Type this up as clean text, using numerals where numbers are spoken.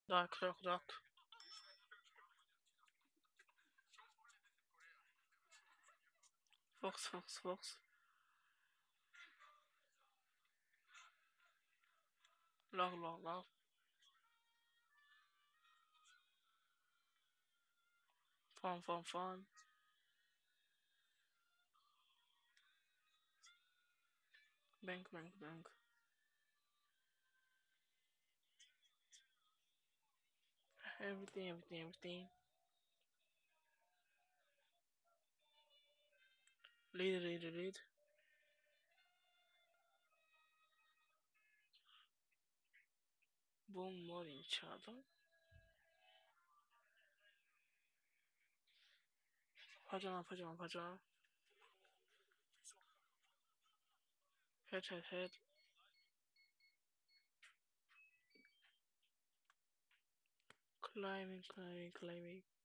Rock, rock, rock. Fox, fox, fox. Lock, lock, lock. Fun, fun, fun. Bank, bank, bank. Everything, everything, everything. Lead, lead, lead. Boom, more each other. Pajama, pajama, pajama. Head, head, head. Climbing, climbing, climbing.